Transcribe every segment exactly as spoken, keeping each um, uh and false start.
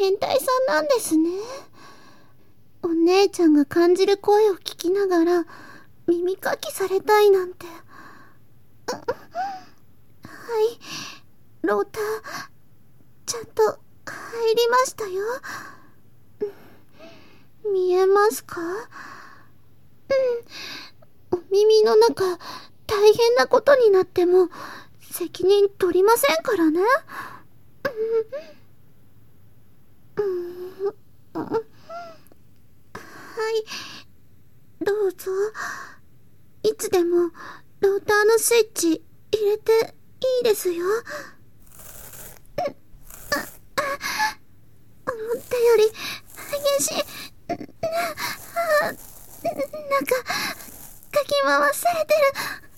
変態さんなんですね。お姉ちゃんが感じる声を聞きながら耳かきされたいなんて。はい、ローターちゃんと入りましたよ。見えますか？うん、お耳の中大変なことになっても責任取りませんからね。うん、うん、はい、どうぞ。いつでもローターのスイッチ入れていいですよ。思ったより激しい。なんかかき回されてる。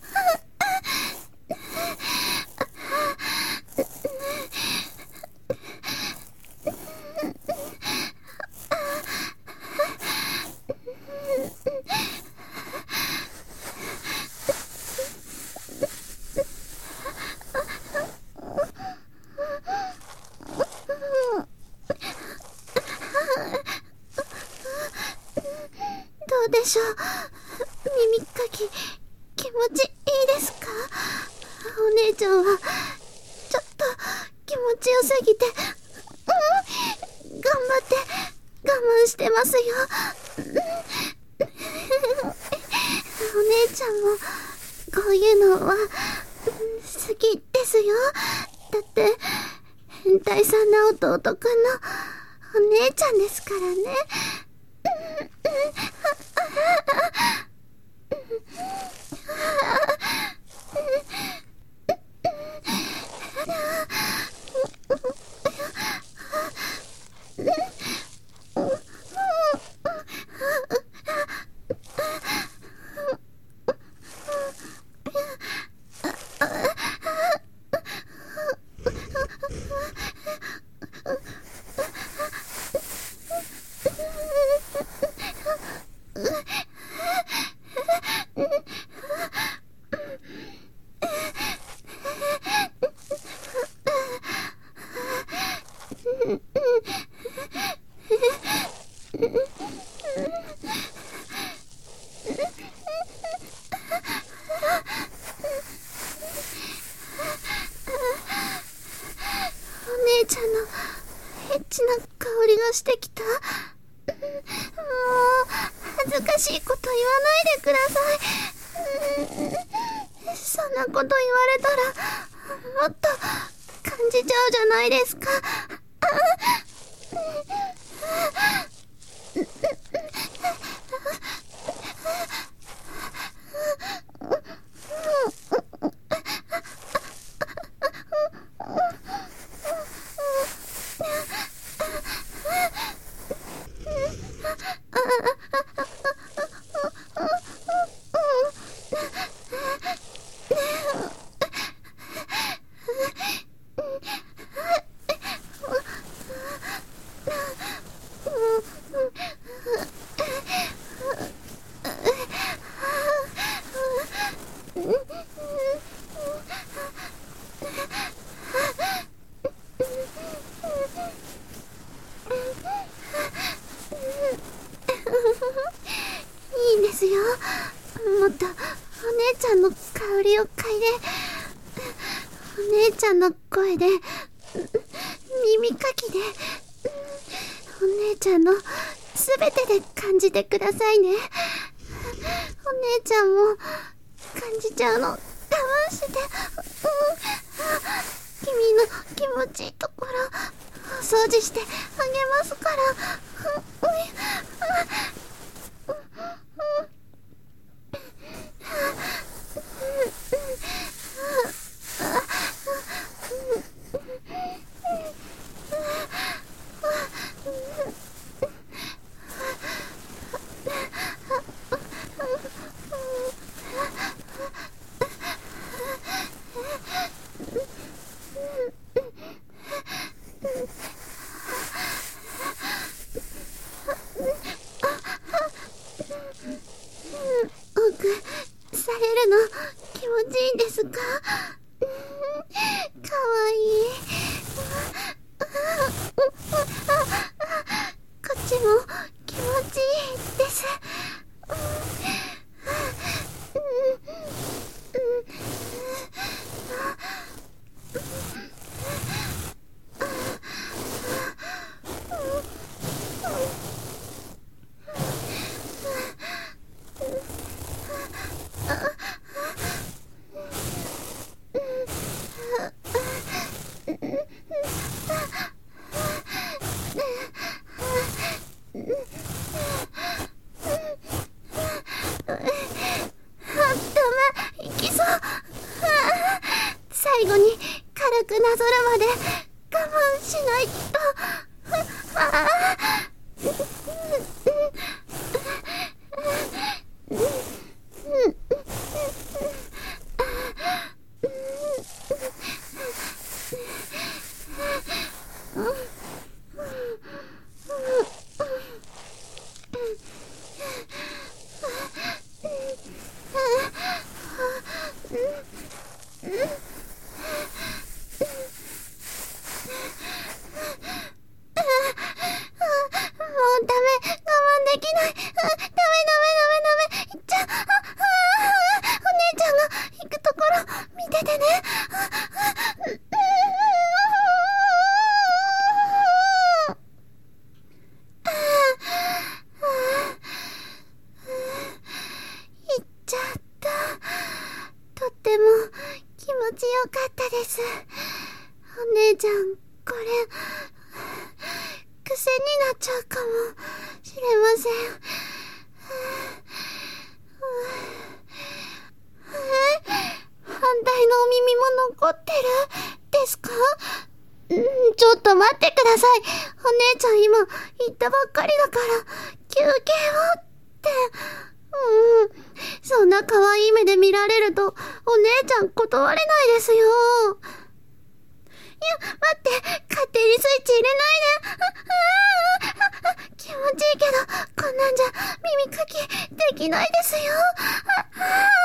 どうでしょう。耳かき気持ちいいですか？お姉ちゃんはちょっと気持ちよすぎて、うん、頑張って我慢してますよ。お姉ちゃんもこういうのは好きですよ。だって変態さんな弟くんのお姉ちゃんですからね。お姉ちゃんのエッチな香りがしてきた。もう恥ずかしいこと言わないでください。そんなこと言われたらもっと感じちゃうじゃないですか。いいですよ。もっとお姉ちゃんの香りを嗅いで、お姉ちゃんの声で、耳かきで、お姉ちゃんのすべてで感じてくださいね。お姉ちゃんも感じちゃうの我慢して、うん、君の気持ちいいところお掃除してあげますから。 なぞるまで我慢しないと。ああ。お姉ちゃん、これ、癖になっちゃうかもしれません。え？反対のお耳も残ってるですか？んちょっと待ってください。お姉ちゃん今言ったばっかりだから休憩をって。うん。そんな可愛い目で見られるとお姉ちゃん断れないですよ。いや、待って、勝手にスイッチ入れないで。あああ気持ちいいけど、こんなんじゃ耳かきできないですよ。ああ